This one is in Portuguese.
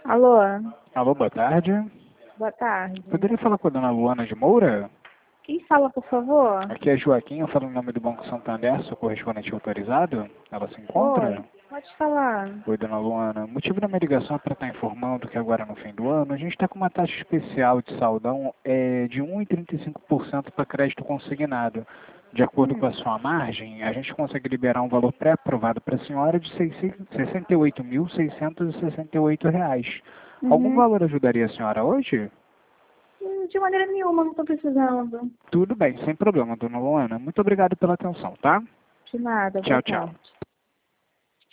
Alô, Alô, boa tarde. boa tarde. Poderia falar com a dona Luana de Moura? Quem fala, por favor? Aqui é Joaquim, eu falo em nome do Banco Santander, sou correspondente autorizado. Ela se encontra? Oi, pode falar. Oi, dona Luana. O motivo da minha ligação é para estar informando que agora no fim do ano a gente está com uma taxa especial de saldão de 1,35% para crédito consignado. De acordo com a sua margem, a gente consegue liberar um valor pré-aprovado para a senhora de R$ 68.668. Algum Uhum. valor ajudaria a senhora hoje? De maneira nenhuma, não estou precisando. Tudo bem, sem problema, dona Luana. Muito obrigado pela atenção, tá? De nada, boa Tchau, tchau. tarde.